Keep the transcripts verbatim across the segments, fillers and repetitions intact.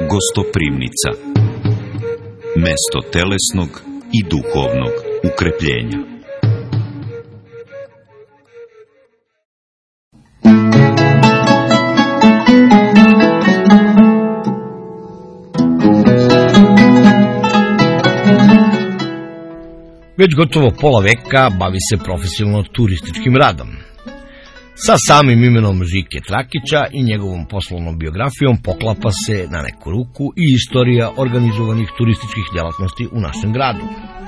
Gostoprimnica. Mesto telesnog i duhovnog ukrepljenja. Već gotovo pola veka bavi se profesionalno turističkim radom. Sa samim imenom Žike Trakića i njegovom poslovnom biografijom poklapa se na neku ruku i istorija organizovanih turističkih djelatnosti u našem gradu.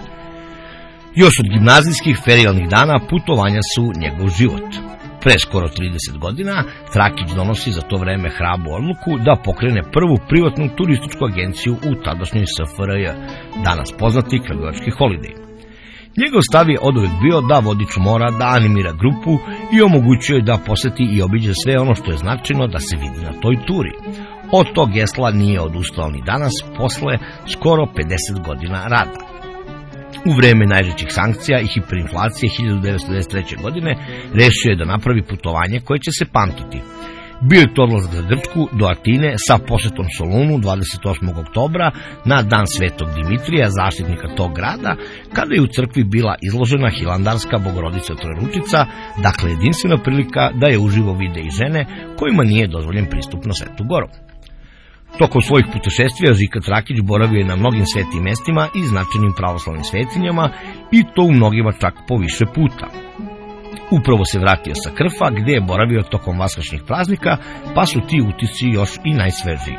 Još od gimnazijskih ferijalnih dana putovanja su njegov život. Pre skoro trideset godina Trakić donosi za to vreme hrabru odluku da pokrene prvu privatnu turističku agenciju u tadašnjoj S F R J, danas poznati Kragujevački Holiday. Njegov stav je oduvek bio da vodič mora da animira grupu i omogućuje da poseti i obiđe sve ono što je značajno da se vidi na toj turi. Od tog gesla nije odustao ni danas, posle skoro pedeset godina rada. U vreme najžešćih sankcija i hiperinflacije hiljadu devetsto devedeset treće. godine rešio je da napravi putovanje koje će se pamtiti. Bio je to odlazak za Grčku do Atine sa posetom Solunu dvadeset osmog oktobra na dan Svetog Dimitrija, zaštitnika tog grada, kada je u crkvi bila izložena Hilandarska Bogorodica Trojeručica, dakle jedinstvena prilika da je uživo vide i žene kojima nije dozvoljen pristup na Svetu Goru. Tokom svojih putešestvija Žika Trakić boravio je na mnogim svetim mestima i značajnim pravoslavnim svetinjama i to u mnogima čak po više puta. Upravo se vratio sa Krfa, gde je boravio tokom vaskršnjih praznika, pa su ti utisci još i najsvežiji.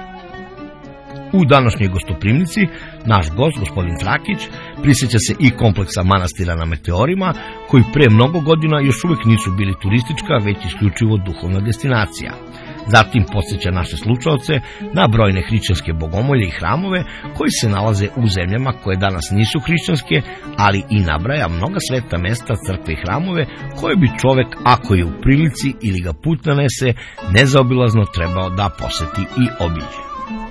U današnjoj gostoprimnici naš gost, gospodin Trakić, prisjeća se i kompleksa manastira na Meteorima, koji pre mnogo godina još uvijek nisu bili turistička, već isključivo duhovna destinacija. Zatim podsjeća naše slušaoce na brojne hrišćanske bogomolje i hramove koji se nalaze u zemljama koje danas nisu hrišćanske, ali i nabraja mnoga sveta mesta, crkve i hramove koje bi čovek, ako je u prilici ili ga put nanese, nezaobilazno trebao da poseti i obiđe.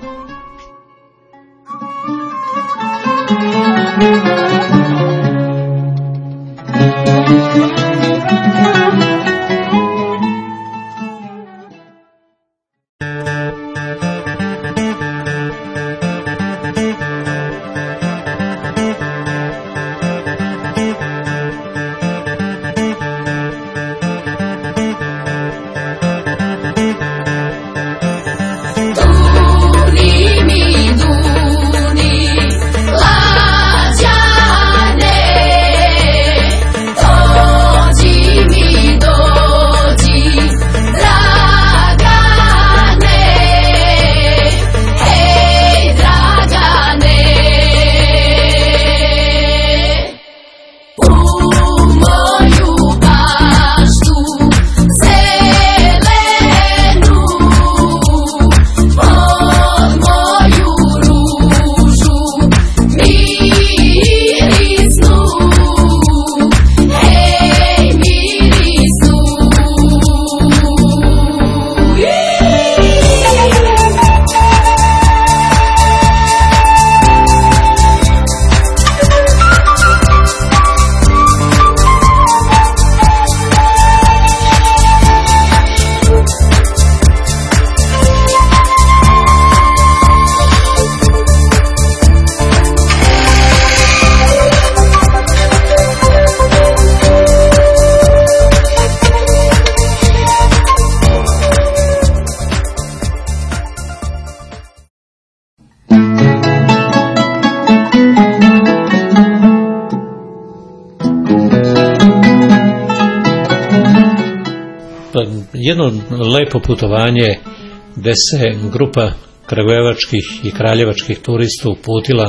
Jedno lepo putovanje gde se grupa kragujevačkih i kraljevačkih turista uputila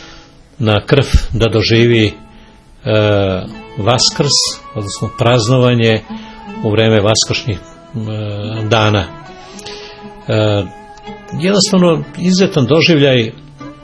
na Krf da doživi e, Vaskrs, odnosno praznovanje u vreme vaskršnjih e, dana. E, jednostavno izuzetan doživljaj e,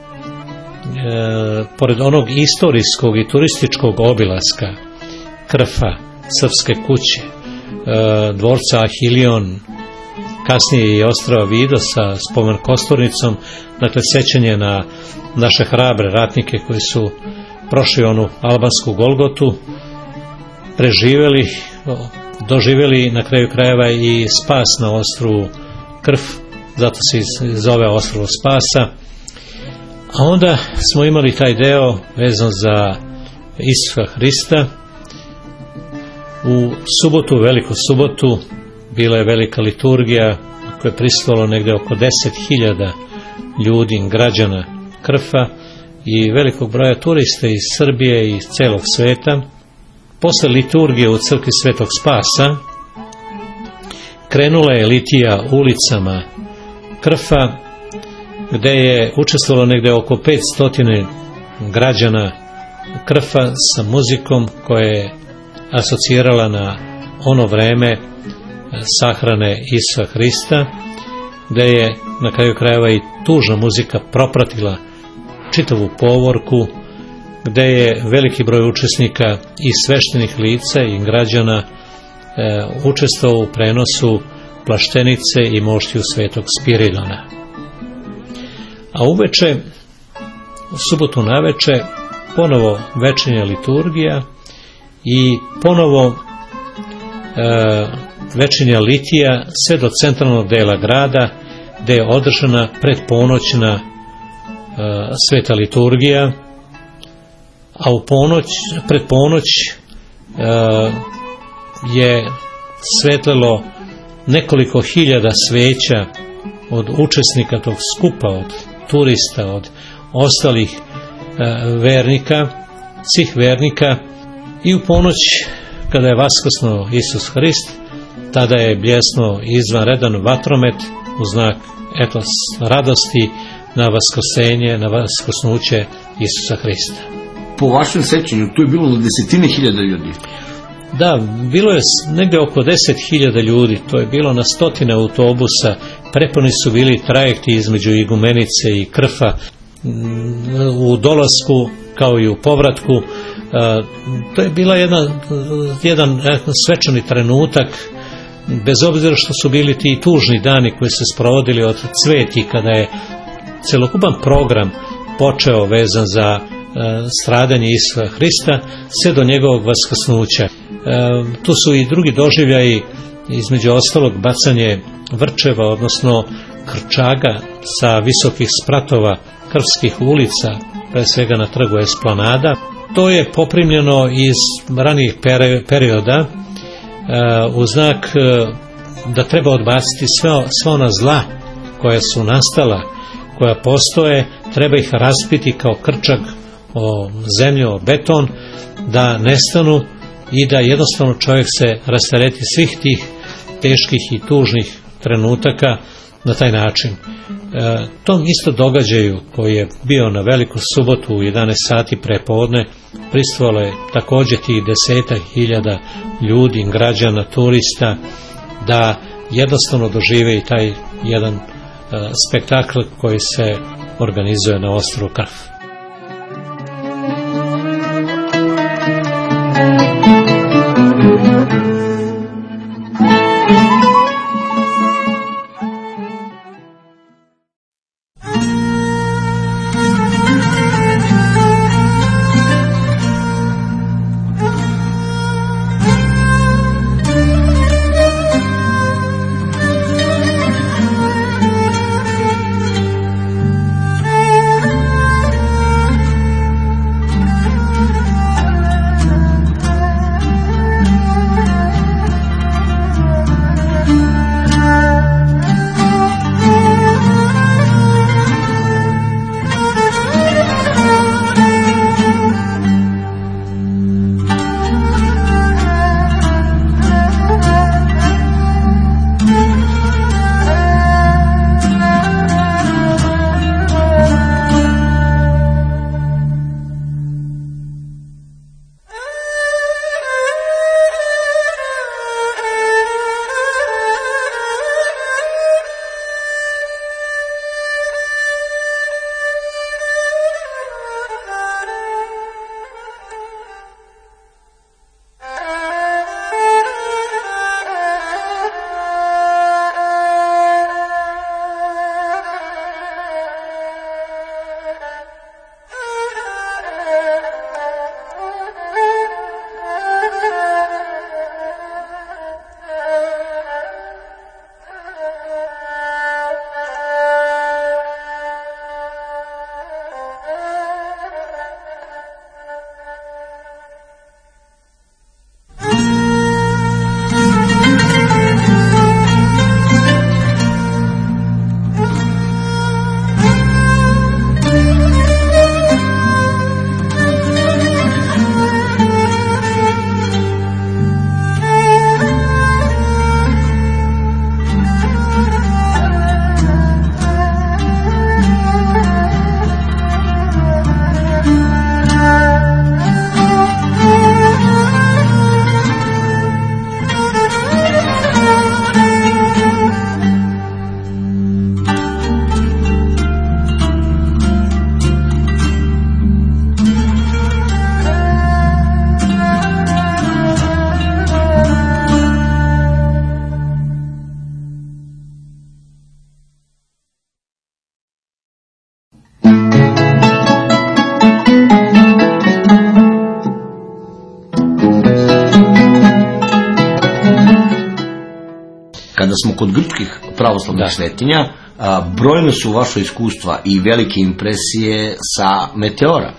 pored onog istorijskog i turističkog obilaska Krfa, Srpske kuće, dvorca Ahilion, kasnije i ostrava Vido sa spomen kosturnicom, dakle sećanje na naše hrabre ratnike koji su prošli onu albansku Golgotu, preživjeli, doživjeli na kraju krajeva i spas na ostrvu Krf, zato se zove Ostrvo Spasa. A onda smo imali taj deo vezan za Isusa Hrista. U subotu, veliku subotu, bila je velika liturgija koja je prisustvovalo negde oko deset hiljada ljudi, građana Krfa i velikog broja turista iz Srbije i iz celog sveta. Posle liturgije u crkvi Svetog Spasa krenula je litija ulicama Krfa, gde je učestvovalo negde oko petsto građana Krfa sa muzikom koja je asocirala na ono vreme sahrane Isusa Hrista, gde je na kraju krajeva i tužna muzika propratila čitavu povorku, gde je veliki broj učesnika i sveštenih lica i građana e, učestvovao u prenosu plaštenice i moštiju Svetog Spiridona. A uveče, u subotu naveče, ponovo večernja liturgija i ponovo e, večernja litija sve do centralnog dela grada, gde je održana predponoćna e, sveta liturgija, a u ponoć, pred ponoć e, je svetlilo nekoliko hiljada sveća od učesnika tog skupa, od turista, od ostalih e, vernika, svih vernika. I u ponoć, kada je vaskrsnuo Isus Hrist, tada je bljesnuo izvanredan vatromet u znak eto, radosti na vaskrsenje, na vaskrsnuće Isusa Hrista. Po vašem sećanju, tu je bilo desetine hiljada ljudi. Da, bilo je negde oko deset hiljada ljudi, to je bilo na stotine autobusa, prepuni su bili trajekti između Igumenice i Krfa, u dolasku kao i u povratku. To je bila jedna, jedan svečani trenutak, bez obzira što su bili ti tužni dani koji se sprovodili od cveti, kada je celokupan program počeo vezan za stradanje Isusa Hrista sve do njegovog vaskrsnuća. E, tu su i drugi doživljaji, između ostalog bacanje vrčeva, odnosno krčaga sa visokih spratova krfskih ulica, pre svega na trgu Esplanada. To je poprimljeno iz ranijih perioda e, u znak e, da treba odbaciti sve, sve ona zla koja su nastala, koja postoje, treba ih raspiti kao krčak o zemlju, o beton, da nestanu i da jednostavno čovjek se rastereti svih tih teških i tužnih trenutaka na taj način. E, tom isto događaju koji je bio na veliku subotu u jedanaest sati prepodne prisustvovalo je također tih desetak hiljada ljudi, građana, turista, da jednostavno dožive i taj jedan e, spektakl koji se organizuje na ostrvu Krf. Kada smo kod grčkih pravoslavnih Da. svetinja, a, brojne su vaše iskustva i velike impresije sa meteora.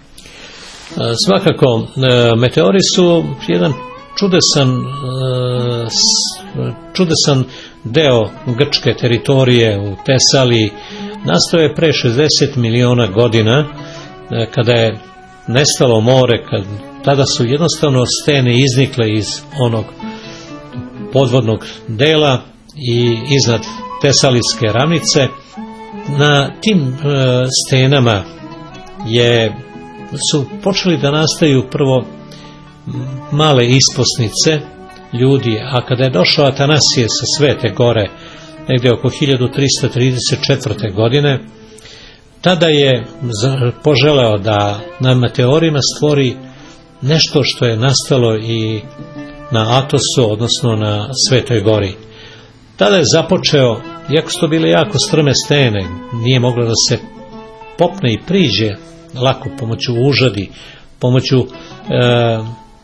Svakako, e, meteori su jedan čudesan, e, s- čudesan deo grčke teritorije u Tesaliji. Nastao je pre šezdeset miliona godina, e, kada je nestalo more, kad, tada su jednostavno stene iznikle iz onog podvodnog dela i iznad Tesalijske ravnice. Na tim e, stenama je su počeli da nastaju prvo male isposnice ljudi, a kada je došao Atanasije sa Svete Gore negdje oko hiljadu trista trideset četvrte. godine, tada je za- poželeo da na meteorima stvori nešto što je nastalo i na Atosu, odnosno na Svetoj Gori. Tada je započeo, iako su to bile jako strme stene, nije moglo da se popne i priđe lako pomoću užadi, pomoću e, e,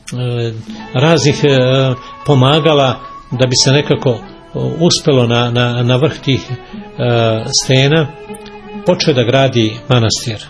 raznih e, pomagala da bi se nekako uspelo na, na, na vrh tih e, stena, počeo da gradi manastir.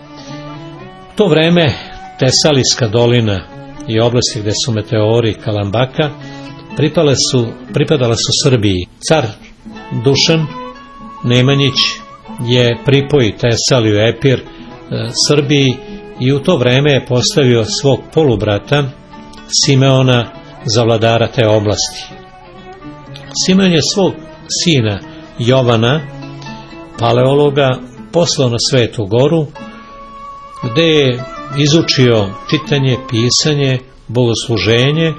U to vreme Tesalijska dolina i oblasti gde su meteori Kalambaka pripale su, pripadala su Srbiji. Car Dušan Nemanjić je pripoji Tesaliju Epir e, Srbiji i u to vreme je postavio svog polubrata Simeona za vladara te oblasti. Simeon je svog sina Jovana, paleologa, poslao na Svetu Goru, gde je izučio čitanje, pisanje, bogosluženje,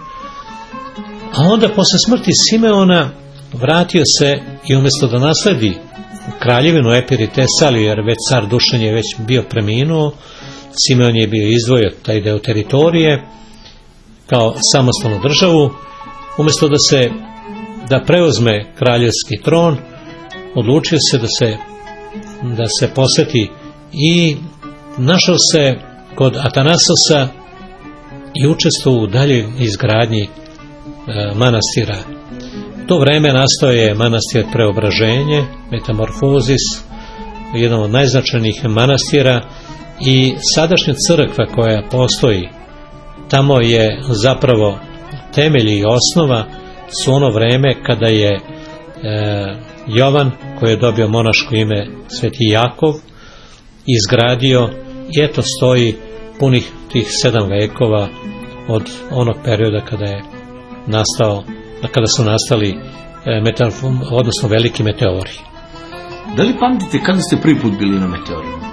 a onda posle smrti Simeona vratio se i umjesto da nasledi kraljevinu Epir i Tesaliju, jer već car Dušan je već bio preminuo, Simeon je bio izdvojio taj deo teritorije kao samostalnu državu, umjesto da se da preuzme kraljevski tron, odlučio se da se da se posveti i našao se kod Atanasosa i učestvovao u daljoj izgradnji e, manastira. U to vreme nastao je manastir Preobraženje, Metamorfozis, jedan od najznačajnijih manastira, i sadašnja crkva koja postoji tamo je zapravo temelj i osnova su ono vreme kada je e, Jovan, koji je dobio monaško ime Sveti Jakov, izgradio, i eto stoji punih tih sedam vekova od onog perioda kada je nastao, kada su nastali e, meteor, odnosno veliki meteori. Da li pamtite kada ste prvi put bili na meteorima?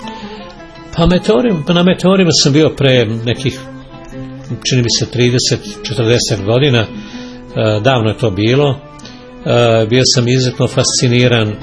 Pa meteorim, na meteorima sam bio pre nekih, čini mi se, trideset četrdeset godina, e, davno je to bilo. E, bio sam izuzetno fasciniran e,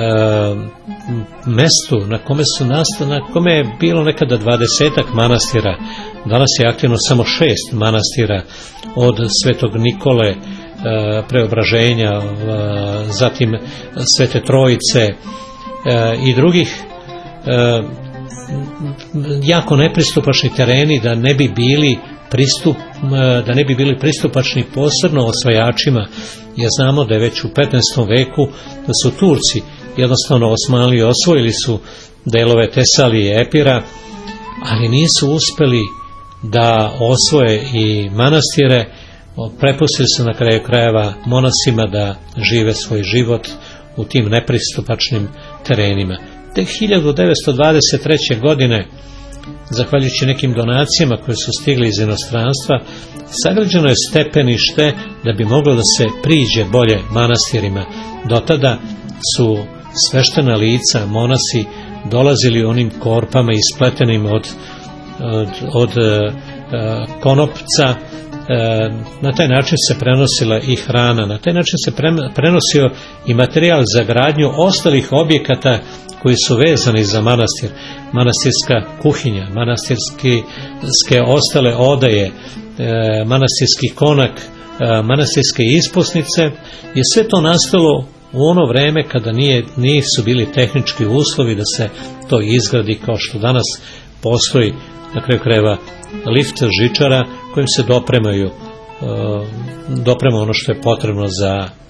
mestu na kome su nastali, na kome je bilo nekada dvadesetak manastira. Danas je aktivno samo šest manastira, od Svetog Nikole, e, Preobraženja, e, zatim Svete Trojice e, i drugih, e, jako nepristupačni tereni, da ne bi bili pristup, da ne bi bili pristupačni posebno osvajačima, jer znamo da je već u petnaestom veku da su Turci jednostavno Osmanliji osvojili su delove Tesalije i Epira, ali nisu uspeli da osvoje i manastire, prepustili su na kraju krajeva monasima da žive svoj život u tim nepristupačnim terenima. Tek hiljadu devetsto dvadeset treće. godine, zahvaljujući nekim donacijama koje su stigle iz inostranstva, sagrađeno je stepenište da bi moglo da se priđe bolje manastirima. Do tada su sveštena lica, monasi, dolazili onim korpama ispletenim od, od, od e, konopca. E, na taj način se prenosila i hrana, na taj način se pre, prenosio i materijal za gradnju ostalih objekata koji su vezani za manastir, manastirska kuhinja, manastirske ostale odaje, e, manastirski konak, e, manastirske isposnice, je sve to nastalo u ono vreme kada nije, nisu bili tehnički uslovi da se to izgradi kao što danas postoji, na kraju krajeva, lift žičara kojim se dopremaju, e, doprema ono što je potrebno za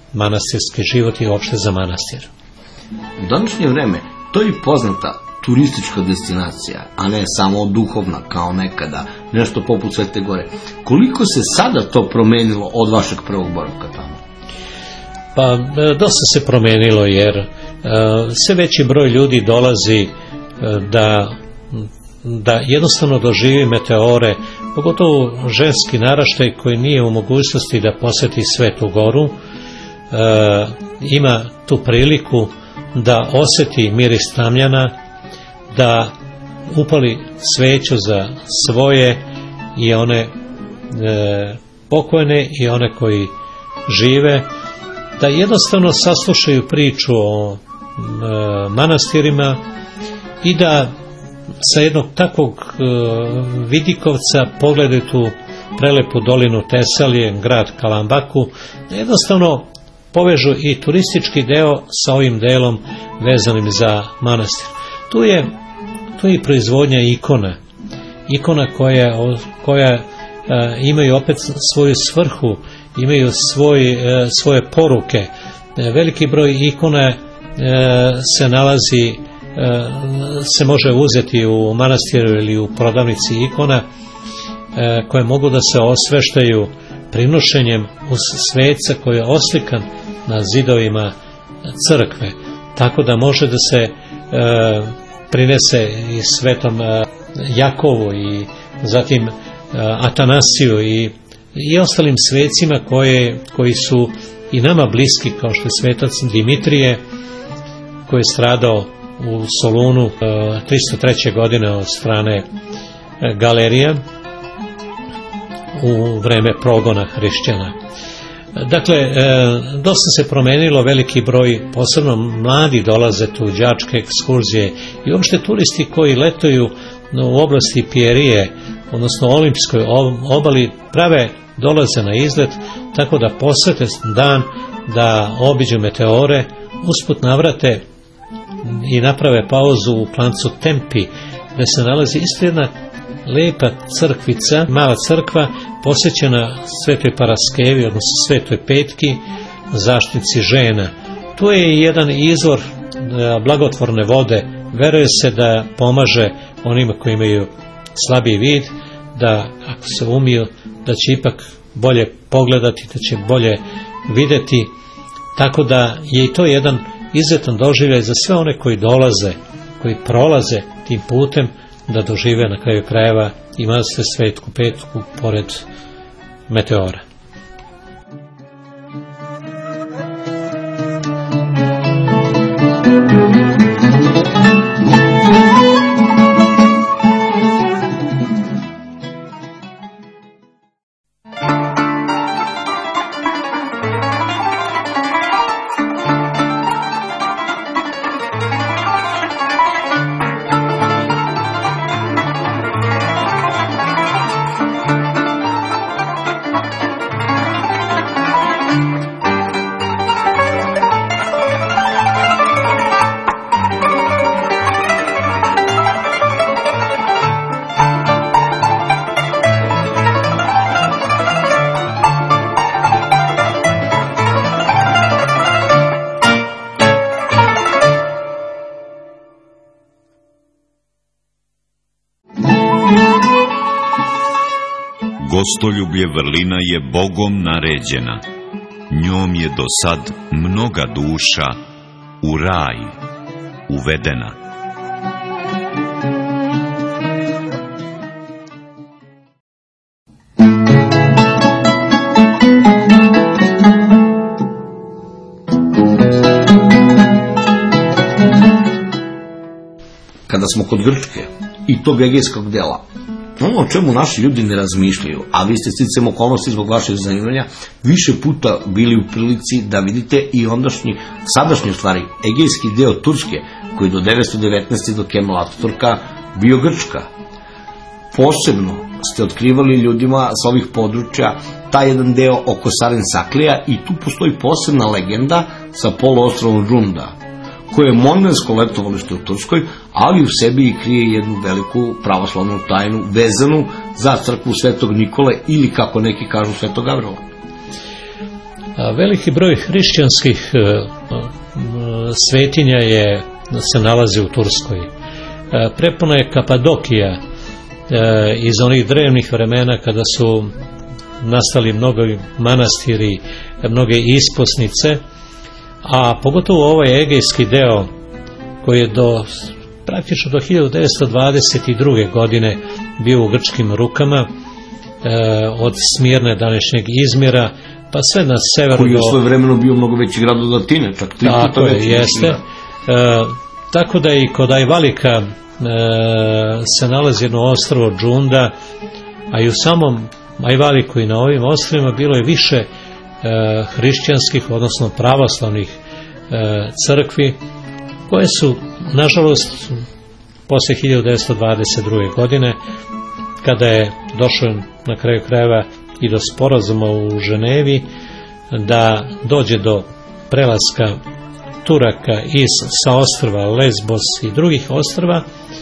manastirski život i uopšte za manastir. U današnje vreme to je poznata turistička destinacija, a ne samo duhovna kao nekada, nešto poput Svete Gore. Koliko se sada to promenilo od vašeg prvog boravka tamo? Pa dosta se promenilo, jer uh, sve veći broj ljudi dolazi uh, da, da jednostavno doživi meteore, pogotovo ženski naraštaj koji nije u mogućnosti da poseti Svetu Goru, uh, ima tu priliku da oseti miris tamjana, da upali sveću za svoje i one e, pokojne i one koji žive, da jednostavno saslušaju priču o e, manastirima i da sa jednog takvog e, vidikovca pogledaju tu prelepu dolinu Tesalije, grad Kalambaku, da jednostavno povežu i turistički deo sa ovim delom vezanim za manastir. Tu je, tu je i proizvodnja ikona, ikona koja, koja e, imaju opet svoju svrhu, imaju svoj, e, svoje poruke. E, veliki broj ikona e, se nalazi, e, se može uzeti u manastiru ili u prodavnici ikona, e, koje mogu da se osveštaju prinošenjem uz sveca koji je oslikan na zidovima crkve, tako da može da se e, prinese i svetom e, Jakovu i zatim e, Atanasiju i, i ostalim svecima koje, koji su i nama bliski, kao što je svetac Dimitrije koji je stradao u Solunu e, tristo treće godine od strane e, Galerija u vreme progona hrišćana. Dakle, e, dosta se promenilo, veliki broj, posebno mladi dolaze tu, đačke ekskurzije i uopšte turisti koji letuju u oblasti Pijerije, odnosno Olimpijskoj obali, prave dolaze na izlet, tako da posvete dan da obiđu meteore, usput navrate i naprave pauzu u klancu Tempi, gde se nalazi isto jedna lepa crkvica, mala crkva posvećena Svetoj Paraskevi, odnosno Svetoj Petki, zaštitnici žena. Tu je jedan izvor blagotvorne vode, veruje se da pomaže onima koji imaju slabiji vid, da ako se umiju, da će ipak bolje pogledati, da će bolje videti, tako da je i to jedan izuzetan doživljaj za sve one koji dolaze, koji prolaze tim putem, da dožive na kraju krajeva i manastir Svetu Petku pored meteora. Gostoljublje vrlina je Bogom naređena, njom je do sad mnoga duša u raj uvedena. Kada smo kod Grčke i tog egejskog dela, ono o čemu naši ljudi ne razmišljaju, a vi ste sticajem okolnosti zbog vašeg zanimanja više puta bili u prilici da vidite i ondašnji, sadašnji u stvari, egejski deo Turske, koji do devetsto devetnaeste do Kemal Ataturka bio Grčka. Posebno ste otkrivali ljudima sa ovih područja taj jedan deo oko Sarensaklija i tu postoji posebna legenda sa poluostrovom Džunda, koje je monvensko letovalište u Turskoj, ali u sebi i krije jednu veliku pravoslavnu tajnu vezanu za crkvu Svetog Nikole ili, kako neki kažu, Svetog Gavrila. Veliki broj hrišćanskih svetinja je, se nalazi u Turskoj. Prepuna je Kapadokija iz onih drevnih vremena kada su nastali mnogi manastiri, mnoge isposnice, a pogotovo ovaj egejski deo koji je do praktično do hiljadu devetsto dvadeset druge. godine bio u grčkim rukama, od Smirne, današnjeg Izmira, pa sve na severu. Koji je svoje vremeno bio mnogo veći grad od Atine, čak tri puta veći. Jeste. E, tako da i kod Ajvalika e, se nalazi jedno ostrvo Džunda, a i u samom Ajvaliku i na ovim ostrovima bilo je više e, hrišćanskih, odnosno pravoslavnih e, crkvi, koje su, nažalost, posle hiljadu devetsto dvadeset druge. godine, kada je došlo na kraju krajeva i do sporazuma u Ženevi da dođe do prelaska Turaka iz, sa ostrva Lesbos i drugih ostrva e,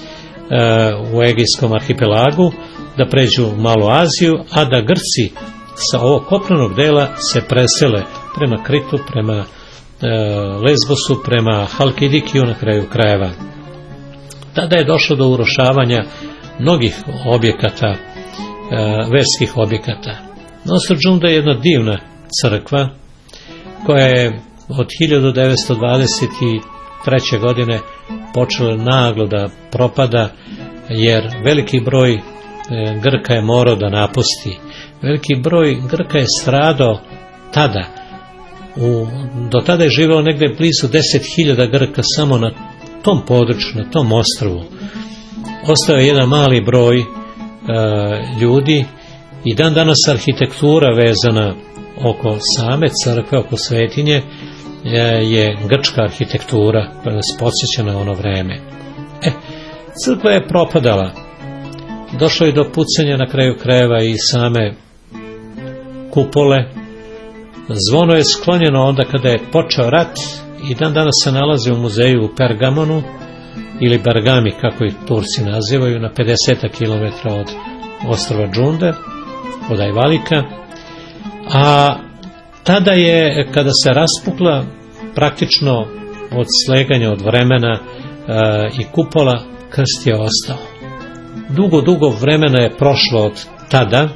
u Egejskom arhipelagu, da pređu u Malu Aziju, a da Grci sa ovog kopnenog dela se presele prema Kritu, prema e, Lesbosu, prema Halkidikiju na kraju krajeva. Tada je došlo do urušavanja mnogih objekata, e, verskih objekata. Nostro Džunda je jedna divna crkva koja je od hiljadu devetsto dvadeset treće. godine počela naglo da propada, jer veliki broj e, Grka je morao da napusti. Veliki broj Grka je stradao tada. U, do tada je živelo negde blizu deset hiljada Grka samo na tom području, na tom ostrvu. Ostao je jedan mali broj e, ljudi i dan danas arhitektura vezana oko same crkve, oko svetinje e, je grčka arhitektura koja nas podsjeća na ono vreme. E, crkva je propadala. Došlo je do pucanja na kraju krajeva i same kupole. Zvono je sklonjeno onda kada je počeo rat i dan danas se nalazi u muzeju u Pergamonu ili Bergami, kako ih Turci nazivaju, na pedeset kilometara od ostrva Džunde, od Ajvalika. A tada je, kada se raspukla, praktično od sleganja, od vremena e, i kupola, krst je ostao. Dugo, dugo vremena je prošlo od tada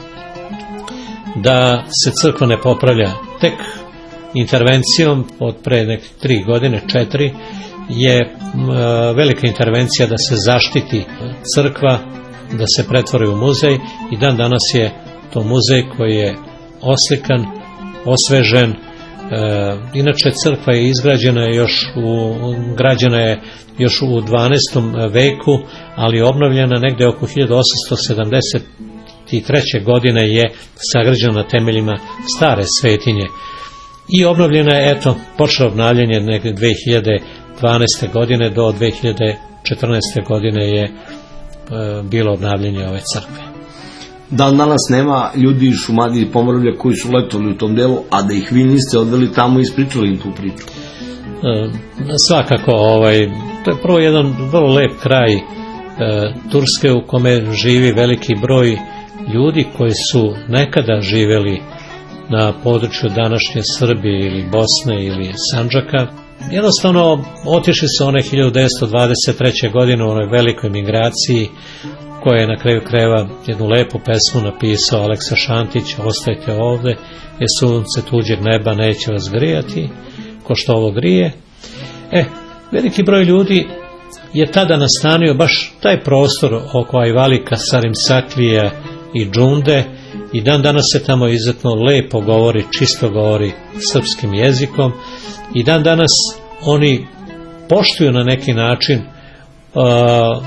da se crkva ne popravlja. Tek intervencijom od pre neke tri godine, četiri, je e, velika intervencija da se zaštiti crkva, da se pretvori u muzej i dan danas je to muzej koji je oslikan, osvežen. E, inače crkva je izgrađena još u, građena je još u dvanaestom veku, ali obnovljena negde oko hiljadu osamsto sedamdeset treće. godine je sagrađena na temeljima stare svetinje. I obnovljena je, eto, počelo obnavljanje negde dve hiljade dvanaeste. godine do dve hiljade četrnaeste. godine je e, bilo obnavljanje ove crkve. Da li danas nema ljudi iz Šumadije i Pomoravlja koji su letovali u tom delu, a da ih vi niste odveli tamo i ispričali im tu priču? E, svakako, ovaj, to je prvo jedan vrlo lep kraj e, Turske u kome živi veliki broj ljudi koji su nekada živeli na području današnje Srbije ili Bosne ili Sandžaka. Jednostavno otišli su one hiljadu devetsto dvadeset treće. godine u onoj velikoj migraciji, koja je na kraju krajeva jednu lepu pesmu napisao Aleksa Šantić, ostajte ovde, jer sunce tuđeg neba neće vas grijati, ko što ovo grije. E, veliki broj ljudi je tada nastanio baš taj prostor oko Ajvalika, Sarimsaklija i Džunde, i dan danas se tamo izuzetno lepo govori, čisto govori srpskim jezikom, i dan danas oni poštuju na neki način uh,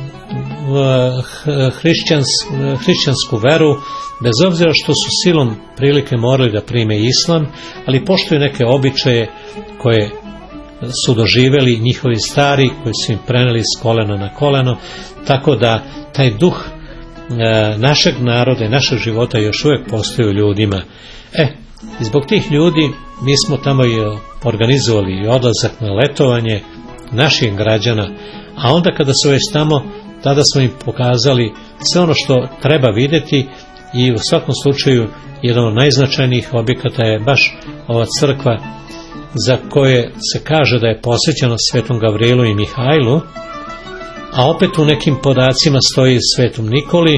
hrišćans, hrišćansku veru, bez obzira što su silom prilike morali da prime islam, ali poštuju neke običaje koje su doživeli njihovi stari, koji su im preneli s kolena na koleno, tako da taj duh e, našeg naroda i našeg života još uvijek postoji u ljudima. E, zbog tih ljudi mi smo tamo i organizovali i odlazak na letovanje naših građana, a onda kada su već tamo, tada smo im pokazali sve ono što treba videti i u svakom slučaju jedan od najznačajnijih objekata je baš ova crkva za koje se kaže da je posvećena Svetom Gavrilu i Mihajlu, a opet u nekim podacima stoji Svetom Nikoli.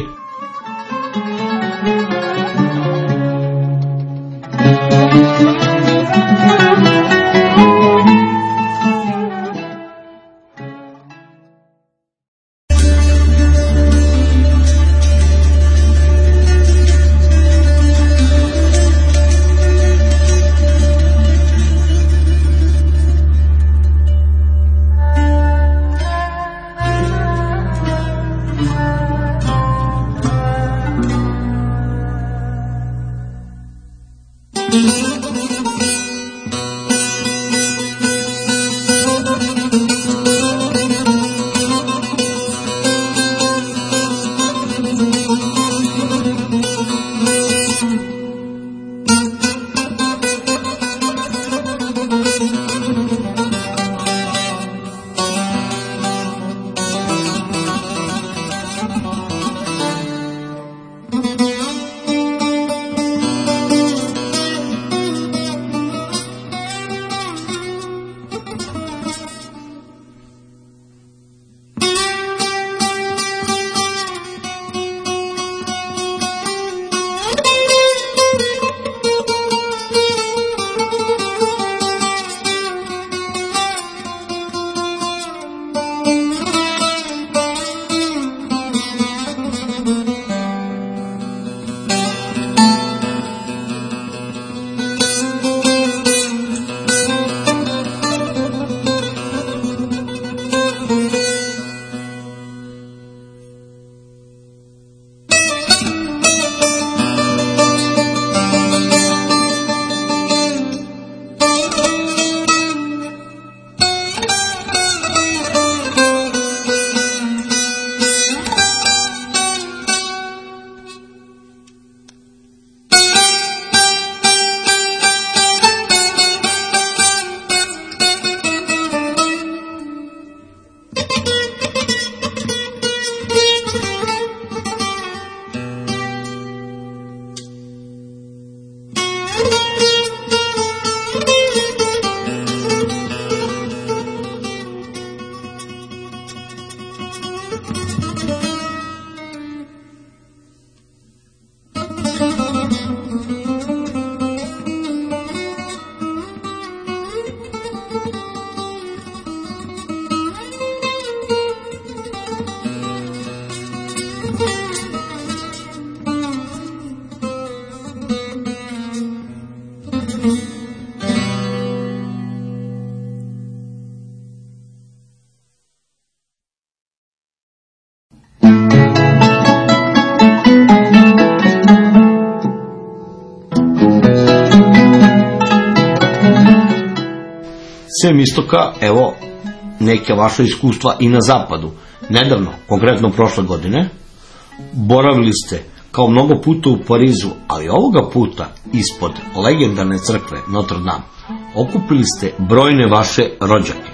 Sem istoka, evo, neke vaše iskustva i na zapadu. Nedavno, konkretno prošle godine, boravili ste kao mnogo puta u Parizu, ali ovoga puta ispod legendarne crkve Notre Dame okupili ste brojne vaše rođake.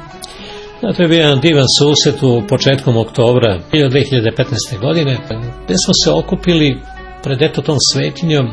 Da, to je bio jedan divan susret u početkom oktobra dve hiljade petnaeste. godine, gde smo se okupili pred eto tom svetinjom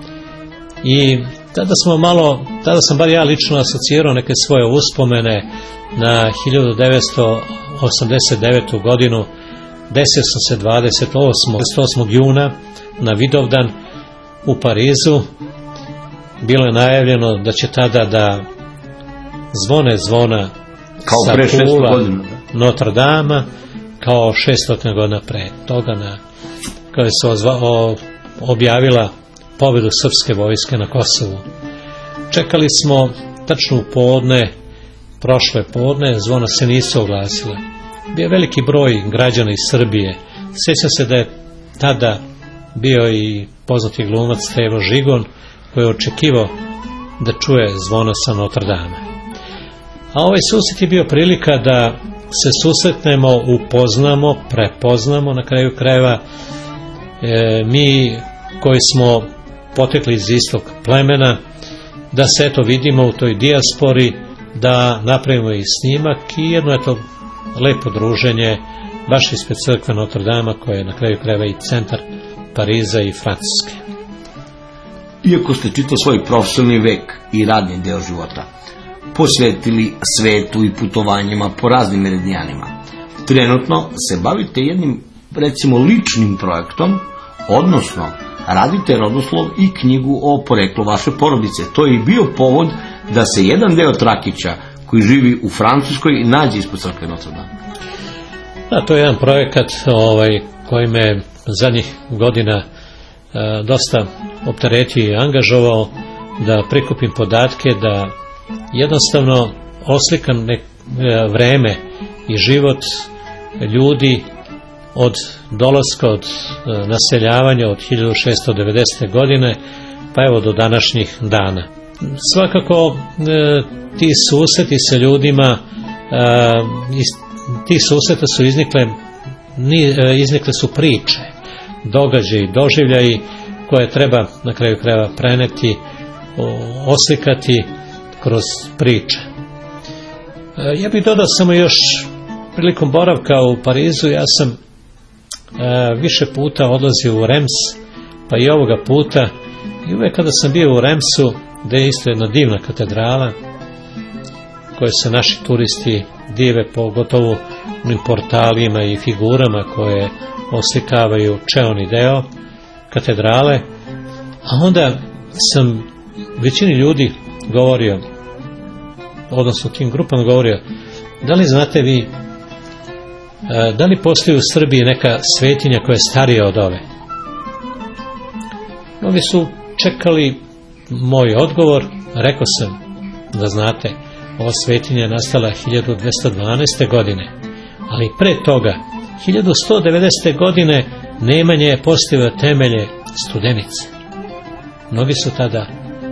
i tada smo malo, tada sam bar ja lično asocirao neke svoje uspomene na hiljadu devetsto osamdeset devetu. godinu. Desio sam se dvadeset osmog juna na Vidovdan u Parizu. Bilo je najavljeno da će tada da zvone zvona kao sa pre šesto kula godina Notre Dame, kao šesto godina pre toga, na, kada se ozva, o, objavila pobedu srpske vojske na Kosovu. Čekali smo tačno u podne, prošle podne, zvona se nisu oglasile. Bio je veliki broj građana iz Srbije. Sjećam se da je tada bio i poznati glumac Stevo Žigon, koji je očekivao da čuje zvono sa Notre Dame. A ovaj susret je bio prilika da se susretnemo, upoznamo, prepoznamo, na kraju krajeva e, mi koji smo potekli iz istog plemena, da se eto vidimo u toj dijaspori, da napravimo i snimak i jedno eto lepo druženje baš ispred crkve Notre Dame, koja je na kraju krajeva i centar Pariza i Francuske. Iako ste čitav svoj profesionalni vek i radni deo života posvetili svetu i putovanjima po raznim meridijanima, trenutno se bavite jednim, recimo, ličnim projektom, odnosno radite rodoslov i knjigu o poreklu vaše porodice. To je i bio povod da se jedan deo Trakića koji živi u Francuskoj nađe ispod crkve Notre Dame. Da, to je jedan projekat ovaj, koji me zadnjih godina e, dosta opteretio i angažovao da prikupim podatke, da jednostavno oslikam nek, e, vreme i život ljudi od dolaska, od e, naseljavanja od hiljadu šessto devedesete. godine pa evo do današnjih dana. Svakako e, ti susreti sa ljudima, e, iz ti susreta su iznikle, ni, e, iznikle su priče, događaji, doživljaji koje treba na kraju krajeva preneti, o, oslikati kroz priče. E, ja bih dodao samo još, prilikom boravka u Parizu, ja sam e, više puta odlazio u Rems, pa i ovoga puta, i uvek kada sam bio u Remsu, gde je isto jedna divna katedrala koje se naši turisti dive, pogotovo onim portalima i figurama koje oslikavaju čeoni deo katedrale, a onda sam većini ljudi govorio, odnosno tim grupama govorio, da li znate vi, da li postoji u Srbiji neka svetinja koja je starija od ove? Mnogi su čekali moj odgovor. Rekao sam da znate, ova svetinja je nastala hiljadu dvesta dvanaeste. godine, ali pre toga hiljadu sto devedesete. godine Nemanja je postavio temelje Studenice. Mnogi su tada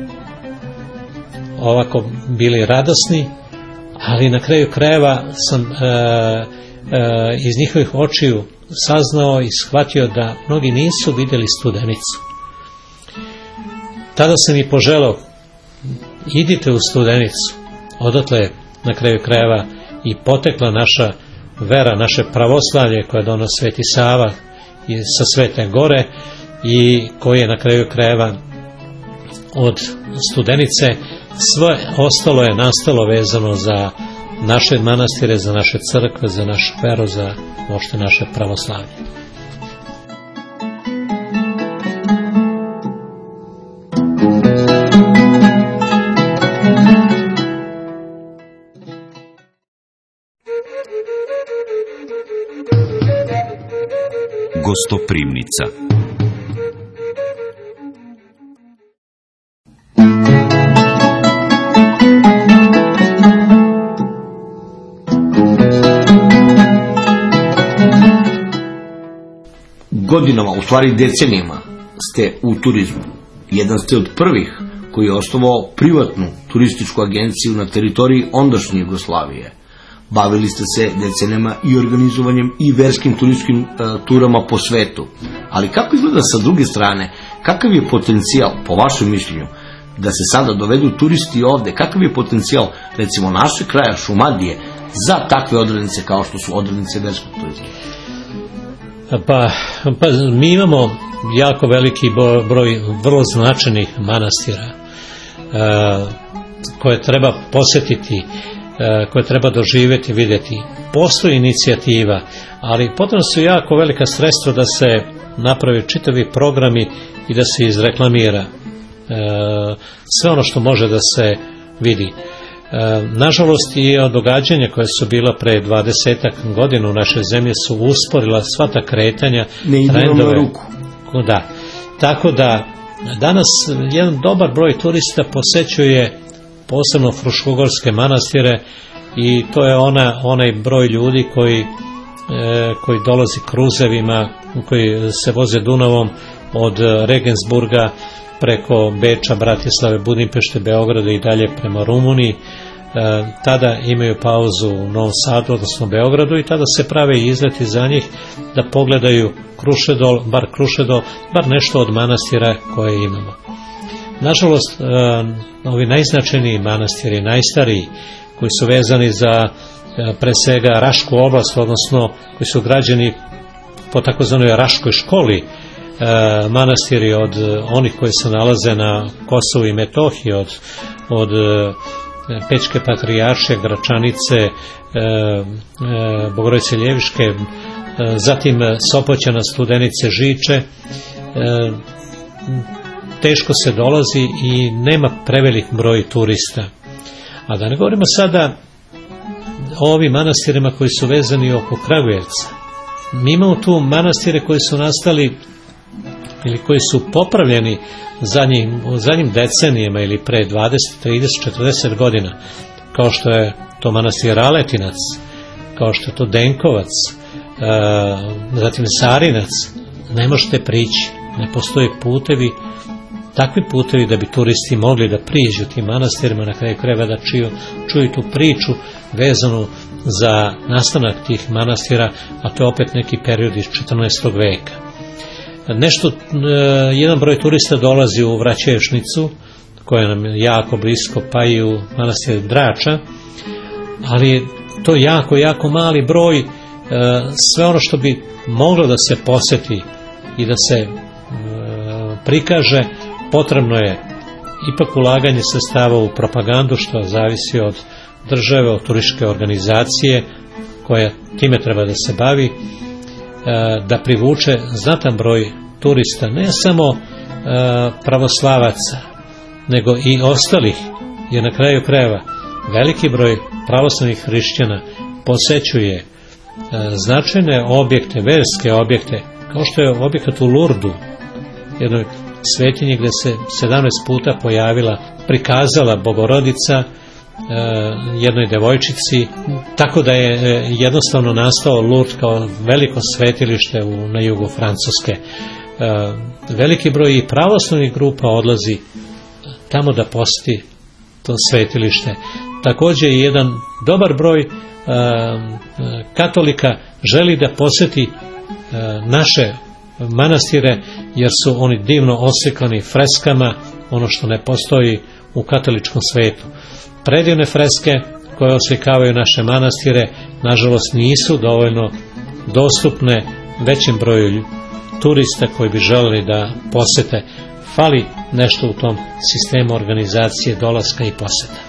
ovako bili radosni, ali na kraju krajeva sam e, e, iz njihovih očiju saznao i shvatio da mnogi nisu vidjeli Studenicu. Tada sam i poželao, idite u Studenicu. Odatle na kraju krajeva i potekla naša vera, naše pravoslavlje koje donosi Sveti Sava sa Svete Gore i koje je na kraju krajeva od Studenice sve ostalo je nastalo vezano za naše manastire, za naše crkve, za našu veru, za uopšte naše pravoslavlje. Gostoprimnica. Godinama, u stvari decenijama, ste u turizmu. Jedan ste od prvih koji je osnovao privatnu turističku agenciju na teritoriji ondašnje Jugoslavije. Bavili ste se decenijama i organizovanjem i verskim turističkim e, turama po svetu. Ali kako izgleda sa druge strane, kakav je potencijal, po vašem mišljenju, da se sada dovedu turisti ovde, kakav je potencijal, recimo, naše kraja Šumadije za takve odrednice kao što su odrednice verskog turizma? Pa, pa mi imamo jako veliki broj vrlo značajnih manastira e, koje treba posetiti, koje treba doživjeti, vidjeti. Postoji inicijativa, ali potrebno su jako velika sredstva da se napravi čitavi programi i da se izreklamira e, sve ono što može da se vidi. E, nažalost, i događanja koje su bila pre dvadesetak godina u našoj zemlji su usporila sva ta kretanja, trendove. Ruku. Da. Tako da danas jedan dobar broj turista posećuje posebno Fruškogorske manastire i to je ona, onaj broj ljudi koji, e, koji dolazi kruzevima, koji se voze Dunavom od Regensburga preko Beča, Bratislave, Budimpešte, Beograda i dalje prema Rumuniji. E, tada imaju pauzu u Novom Sadu, odnosno Beogradu, i tada se prave izleti za njih da pogledaju Krušedol, bar Krušedol, bar nešto od manastira koje imamo. Nažalost, ovi najznačajniji manastiri, najstariji, koji su vezani za pre svega Rašku oblast, odnosno koji su građeni po takozvanoj Raškoj školi, manastiri od onih koji se nalaze na Kosovu i Metohiji, od, od Pećke patrijaršije, Gračanice, e, e, Bogorodice Ljeviške, e, zatim Sopoćana, Studenice, Žiče. E, teško se dolazi i nema prevelik broj turista. A da ne govorimo sada o ovim manastirima koji su vezani oko Kragujevca. Mi imamo tu manastire koji su nastali ili koji su popravljeni zadnjim, u zadnjim decenijama ili pre dvadeset, trideset, četrdeset godina, kao što je to manastir Aletinac, kao što je to Denkovac, e, zatim Sarinac. Ne možete prići, ne postoje putevi, takvi putevi da bi turisti mogli da priđu tim manastirima, na kraju krajeva da čuju, čuju tu priču vezanu za nastanak tih manastira, a to je opet neki period iz četrnaestog veka. Nešto, jedan broj turista dolazi u Vraćevšnicu, koja nam je jako blisko, pa i u manastir Drača, ali to je jako, jako mali broj. Sve ono što bi moglo da se poseti i da se prikaže, potrebno je ipak ulaganje sredstava u propagandu, što zavisi od države, od turističke organizacije koja time treba da se bavi, da privuče znatan broj turista, ne samo pravoslavaca, nego i ostalih, jer na kraju krajeva veliki broj pravoslavnih hrišćana posećuje značajne objekte, verske objekte, kao što je objekat u Lurdu, jednoj svetinji gde se sedamnaest puta pojavila, prikazala Bogorodica jednoj devojčici, tako da je jednostavno nastao Lourdes kao veliko svetilište u, na jugu Francuske. Veliki broj i pravoslavnih grupa odlazi tamo da poseti to svetilište. Također i jedan dobar broj katolika želi da poseti naše manastire, jer su oni divno oslikani freskama, ono što ne postoji u katoličkom svetu. Predivne freske koje oslikavaju naše manastire, nažalost, nisu dovoljno dostupne većem broju turista koji bi želeli da posete. Fali nešto u tom sistemu organizacije dolaska i poseta.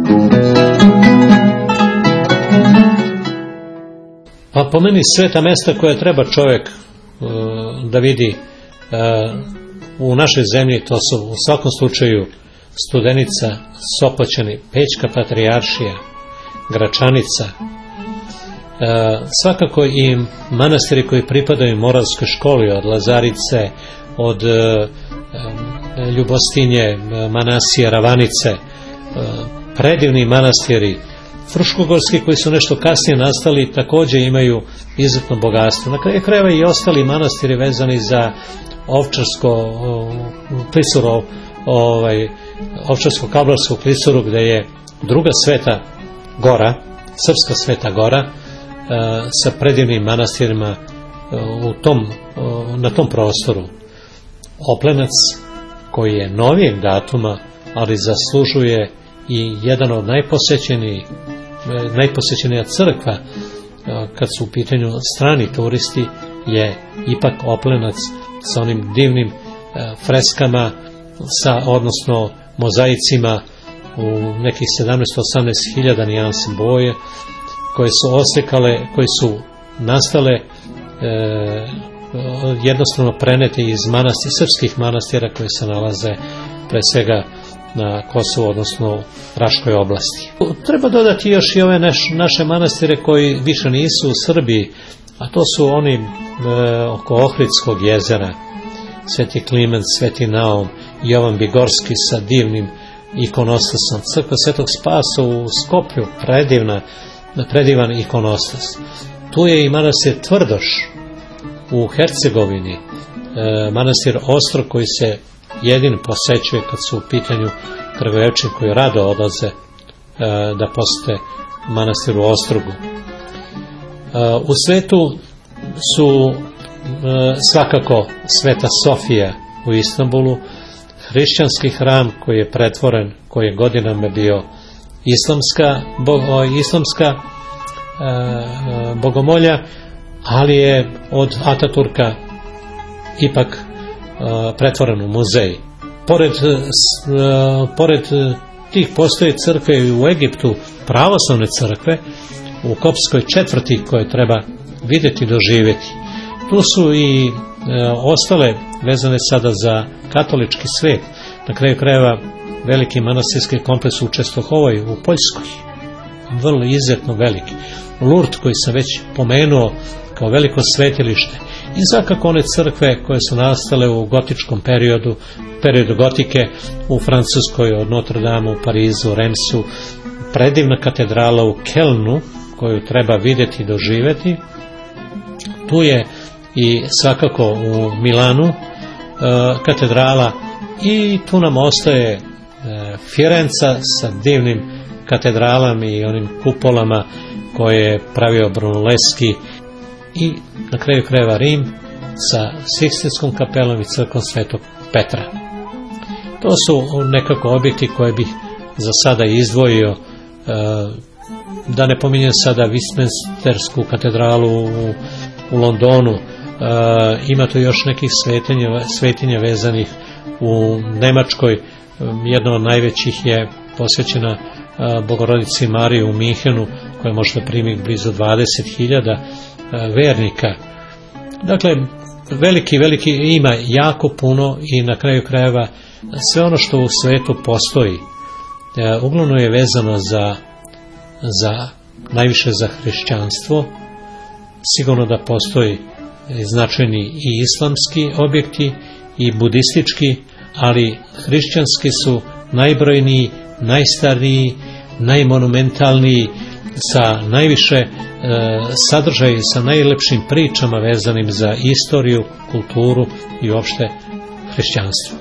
Pa po meni sveta mesta koje treba čovjek uh, da vidi uh, u našoj zemlji, to su u svakom slučaju Studenica, Sopoćani, Pećka patrijaršija, Gračanica, uh, svakako i manastiri koji pripadaju Moravskoj školi, od Lazarice, od uh, Ljubostinje, Manasije, Ravanice, uh, predivni manastiri, Fruškogorski koji su nešto kasnije nastali također imaju izuzetno bogatstvo. Na kraju krajeva i ostali manastiri vezani za Ovčarsko klisuru, ovaj, Ovčarsko-kablarsku klisuru, gdje je druga sveta gora, srpska sveta gora, e, sa predivnim manastirima e, u tom, e, na tom prostoru. Oplenac, koji je novijeg datuma, ali zaslužuje i jedan od najposećenijih najposećenija crkva kad su u pitanju strani turisti, je ipak Oplenac sa onim divnim freskama, sa, odnosno mozaicima u nekih sedamnaest do osamnaest hiljada nijansi boje, koje su oslikale, koje su nastale e, jednostavno prenete iz manastira, srpskih manastira koji se nalaze pre svega na Kosovu, odnosno Raškoj oblasti. Treba dodati još i ove naš, naše manastire koji više nisu u Srbiji, a to su oni e, oko Ohridskog jezera, Sveti Kliment, Sveti Naum, Jovan Bigorski sa divnim ikonostasom, crkva Svetog Spasa u Skoplju, predivna, predivan ikonostas. Tu je i manastir Tvrdoš u Hercegovini, e, manastir Ostrog koji se jedin posećuje kad su u pitanju Kragujevčani koji rado odlaze e, da posete manastir u Ostrogu. E, u svetu su e, svakako Sveta Sofija u Istanbulu, hrišćanski hram koji je pretvoren, koji je godinama bio islamska, bo, o, islamska e, bogomolja, ali je od Ataturka ipak pretvoren u muzej. Pored, pored tih postoje crkve i u Egiptu, pravoslavne crkve u Kopskoj četvrti koje treba vidjeti i doživjeti. Tu su i e, ostale vezane sada za katolički svet. Na kraju krajeva veliki manastirski kompleks u Čestohovoj u Poljskoj, vrlo izuzetno veliki. Lurd koji sam već pomenuo kao veliko svetilište, i svakako one crkve koje su nastale u gotičkom periodu, periodu gotike u Francuskoj, od Notre Dame u Parizu, Remsu, predivna katedrala u Kelnu koju treba vidjeti i doživjeti. Tu je i svakako u Milanu e, katedrala, i tu nam ostaje e, Firenca sa divnim katedralama i onim kupolama koje je pravio Brunelleschi, i na kraju krajeva Rim sa Sikstinskom kapelom i crkvom Svetog Petra. To su nekako objekti koje bih za sada izdvojio, da ne pominjem sada Westminstersku katedralu u, u Londonu. Ima tu još nekih svetinja, svetinja vezanih u Nemačkoj. Jedna od najvećih je posvećena Bogorodici Mariji u Minhenu, koja možda primi blizu dvadeset hiljada vernika. Dakle, veliki, veliki, ima jako puno, i na kraju krajeva sve ono što u svetu postoji e, uglavnom je vezano za, za najviše za hrišćanstvo. Sigurno da postoji značajni i islamski objekti i budistički, ali hrišćanski su najbrojniji, najstariji, najmonumentalniji, sa najviše e, sadržaja i sa najlepšim pričama vezanim za istoriju, kulturu i uopšte hrišćanstvo.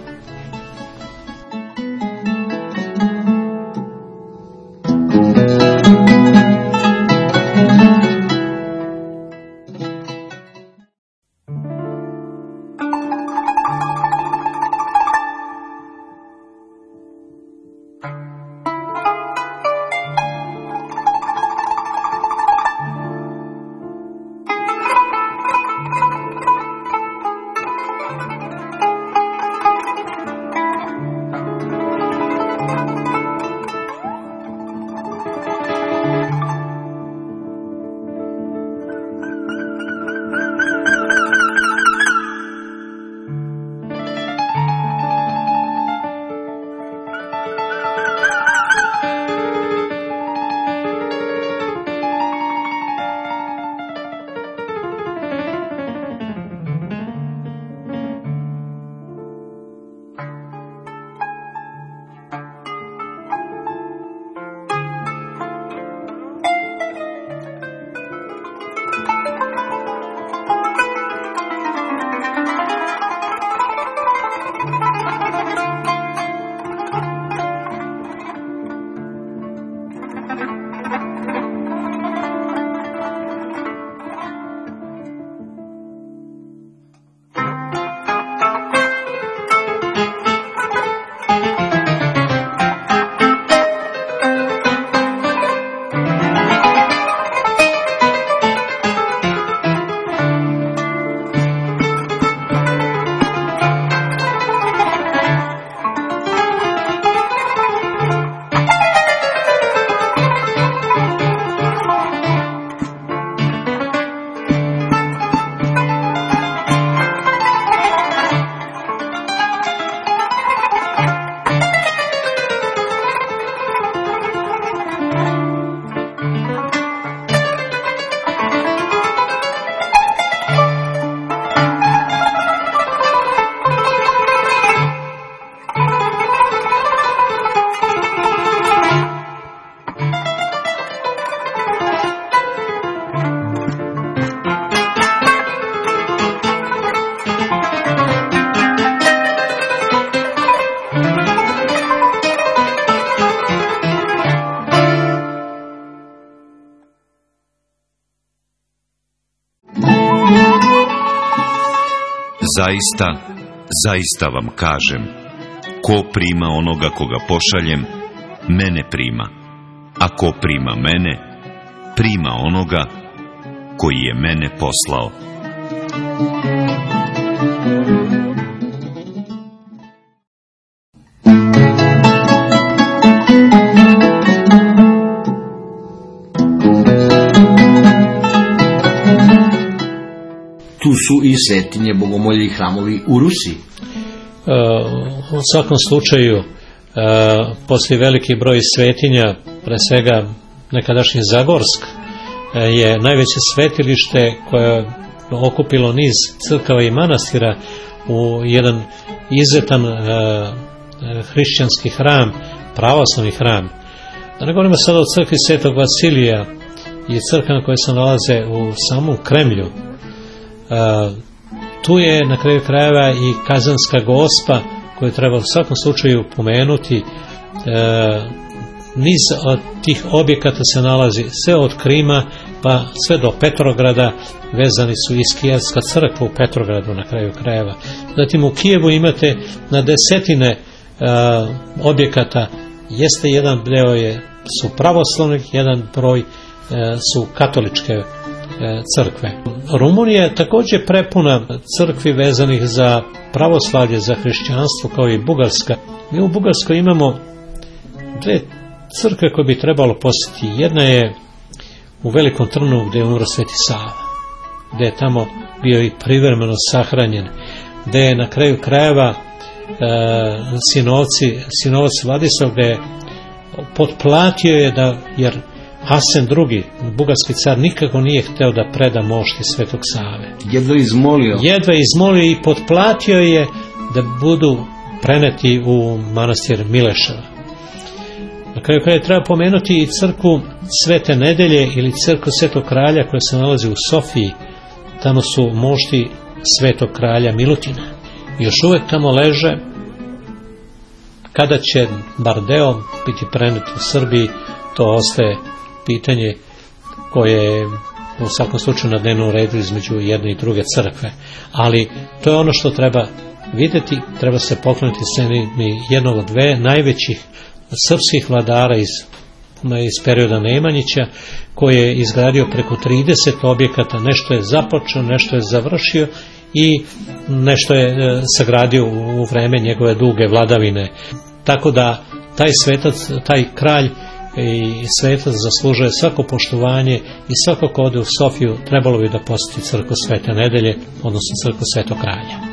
zaista, zaista vam kažem, ko prima onoga koga pošaljem, mene prima, a ko prima mene, prima onoga koji je mene poslao. Tu su i svetinje, bogomolje i hramovi u Rusiji. U svakom slučaju, postoji veliki broj svetinja, pre svega nekadašnji Zagorsk je najveće svetilište koje je okupilo niz crkava i manastira u jedan izuzetan hrišćanski hram, pravoslavni hram. Da ne govorimo sada o crkvi Svetog Vasilija i crkvama koje se nalaze u samom Kremlju. Tu je na kraju krajeva i Kazanska Gospa, koju treba u svakom slučaju pomenuti. E, niz od tih objekata se nalazi sve od Krima pa sve do Petrograda, vezani su iz Kijevska crkva u Petrogradu na kraju krajeva. Zatim u Kijevu imate na desetine e, objekata, jeste jedan deo je, su pravoslavni, jedan broj e, su katoličke crkve. Rumunija je također prepuna crkvi vezanih za pravoslavlje, za hrišćanstvo, kao i Bugarska. Mi u Bugarskoj imamo dve crkve koje bi trebalo posjetiti. Jedna je u Velikom Trnu gdje je umro Sveti Sava, gdje je tamo bio i privremeno sahranjen, gdje je na kraju krajeva e, sinovci, sinovac Vladislav gdje je potplatio je da, jer Hasen drugi, bugarski car, nikako nije hteo da preda mošti Svetog Save. Jedva izmolio. Jedva izmolio i potplatio je da budu preneti u manastir Mileševa. Na kraju kraja treba pomenuti i crkvu Svete Nedelje ili crkvu Svetog Kralja koja se nalazi u Sofiji. Tamo su mošti Svetog Kralja Milutina. I još uvek tamo leže. Kada će bar deo biti prenet u Srbiji, to ostaje pitanje koje je u svakom slučaju na dnevnom redu između jedne i druge crkve. Ali to je ono što treba vidjeti, treba se pokloniti sceni jednog od dve najvećih srpskih vladara iz, iz perioda Nemanjića, koji je izgradio preko trideset objekata, nešto je započeo, nešto je završio i nešto je e, sagradio u, u vreme njegove duge vladavine. Tako da taj svetac, taj kralj i svetac zaslužuje svako poštovanje i svako ko ode u Sofiju trebalo bi da posjeti crkvu Svete Nedelje, odnosno crkvu Svetog Kralja.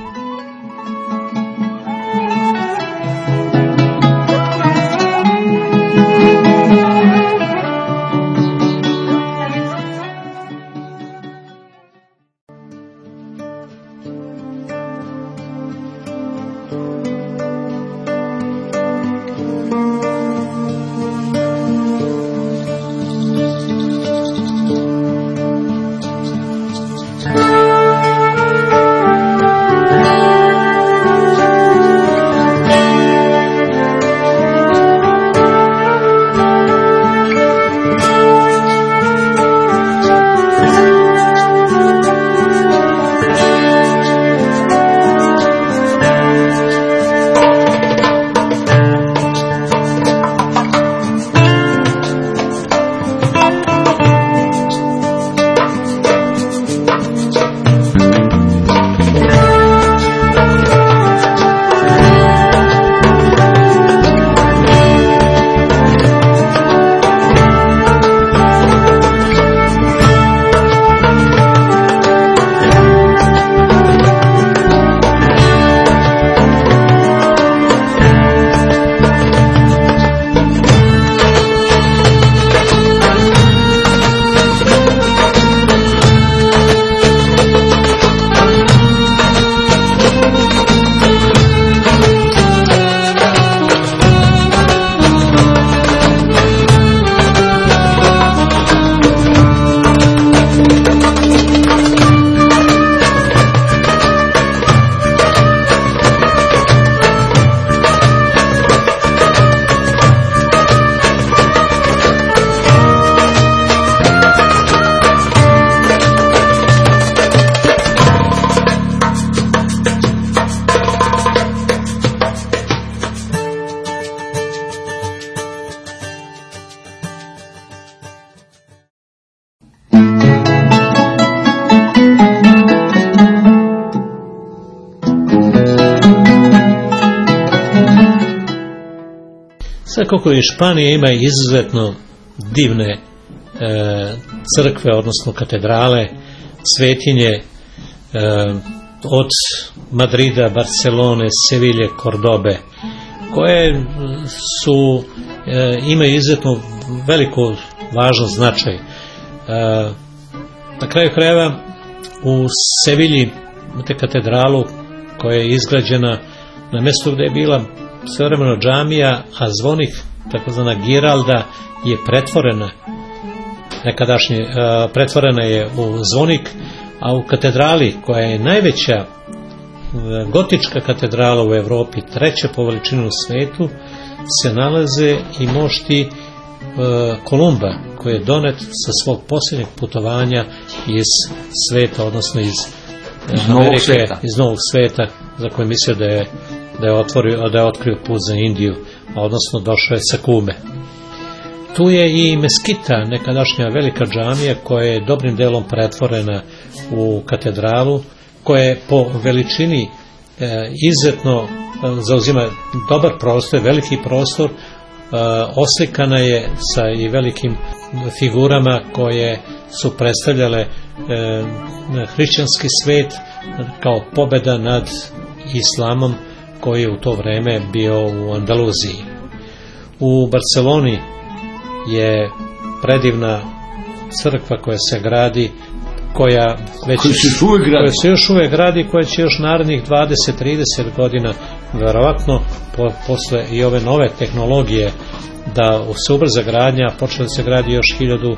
znate koliko i Španija ima izuzetno divne e, crkve, odnosno katedrale, svetinje, e, od Madrida, Barcelone, Sevilje, Kordobe, koje su, e, imaju izuzetno veliku važan značaj. E, na kraju krajeva u Sevilji imate katedralu koja je izgrađena na mjestu gdje je bila svevremeno džamija, a zvonik, takozvana giralda, je pretvorena nekadašnje, e, pretvorena je u zvonik, a u katedrali, koja je najveća gotička katedrala u Evropi, treća po veličini u svetu, se nalaze i mošti e, Kolumba, koji je donet sa svog posljednjeg putovanja iz sveta, odnosno iz, iz Amerike, novog sveta. iz Novog sveta, za koje mislio da je, da je, otvorio, da je otkrio put za Indiju, a odnosno došao je sa Kube. Tu je i meskita, nekadašnja velika džamija, koja je dobrim delom pretvorena u katedralu, koja je po veličini e, izuzetno e, zauzima dobar prostor, veliki prostor, e, oslikana je sa i velikim figurama koje su predstavljale e, hrišćanski svet kao pobeda nad islamom koji je u to vreme bio u Andaluziji. U Barceloni je predivna crkva koja se gradi, koja već koji se, koja se još uvijek gradi, koja će još narednih dvadeset do trideset godina verovatno po, posle i ove nove tehnologije da se ubrza gradnja, počela se gradi još hiljadu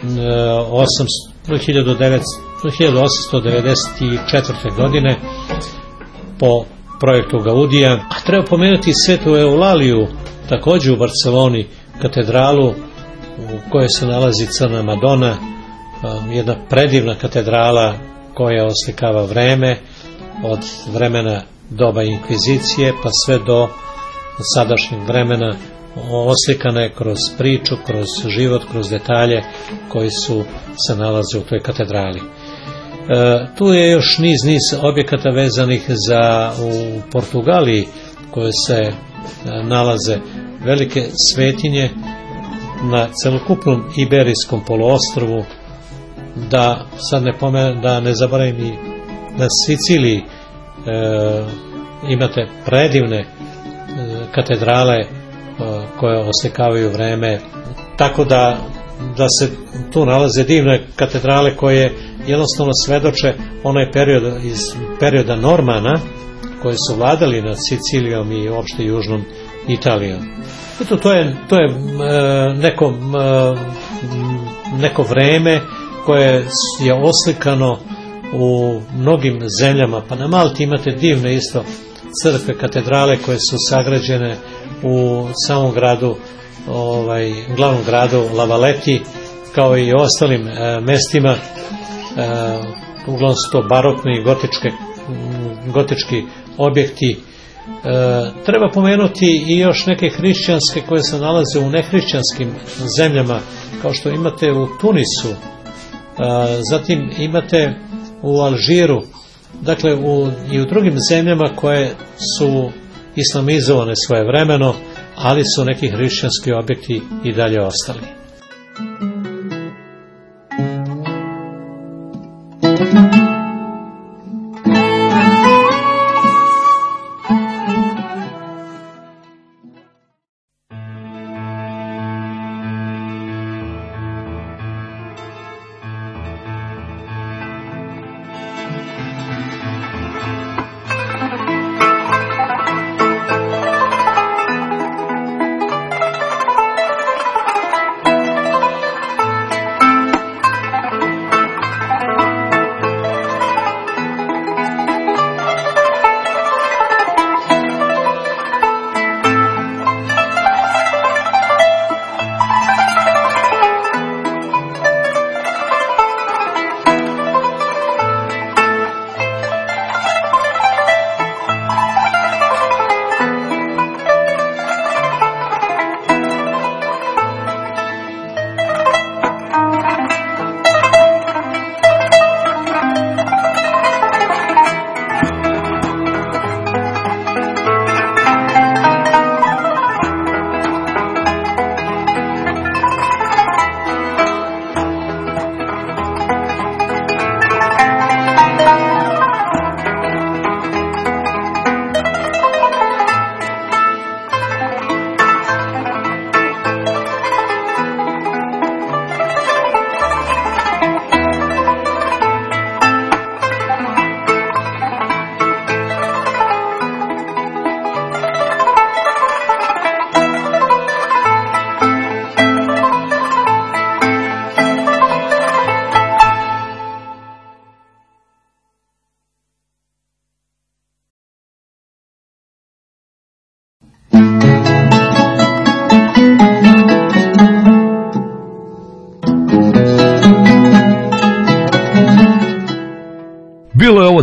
osamsto devedeset četvrte. godine po projektu Gaudija. A treba pomenuti Svetu Eulaliju, također u Barceloni, katedralu u kojoj se nalazi Crna Madona, jedna predivna katedrala koja oslikava vreme od vremena doba inkvizicije pa sve do sadašnjeg vremena, oslikana je kroz priču, kroz život, kroz detalje koji su se nalaze u toj katedrali. E, tu je još niz niz objekata vezanih za u Portugaliji koje se e, nalaze velike svetinje na celokupnom Iberijskom poluostrvu, da sad ne pomenem, da ne zaboravim i na Siciliji e, imate predivne e, katedrale e, koje oslikavaju vreme, tako da da se tu nalaze divne katedrale koje jednostavno svedoče onaj period iz perioda Normana koji su vladali nad Sicilijom i uopšte južnom Italijom. Eto, to je, to je e, neko, e, neko vreme koje je oslikano u mnogim zemljama, pa na Malti imate divne isto crkve, katedrale koje su sagrađene u samom gradu, ovaj, glavnom gradu La Valletti, kao i ostalim e, mestima. E, uglavnom su to barokni i gotičke, gotički objekti. E, treba pomenuti i još neke hrišćanske koje se nalaze u nehrišćanskim zemljama, kao što imate u Tunisu, e, zatim imate u Alžiru, dakle u, i u drugim zemljama koje su islamizovane svojevremeno, ali su neki hrišćanski objekti i dalje ostali.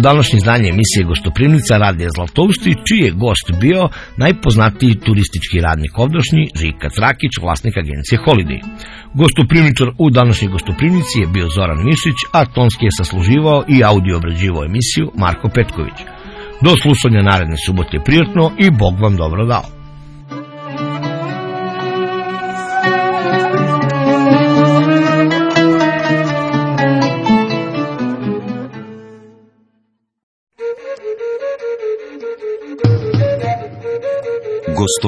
današnje izdanje emisije Gostoprimnica Radija Zlatousti, čiji je gost bio najpoznatiji turistički radnik ovdašnji Žika Trakić, vlasnik agencije Holiday. Gostoprimničar u današnjoj Gostoprimnici je bio Zoran Mišić, a tonski je sasluživao i audio obrađivao emisiju Marko Petković. Do slušanja naredne subote prijatno i Bog vam dobro dao.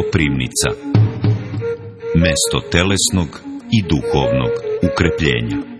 Gostoprimnica, mesto telesnog i duhovnog ukrepljenja.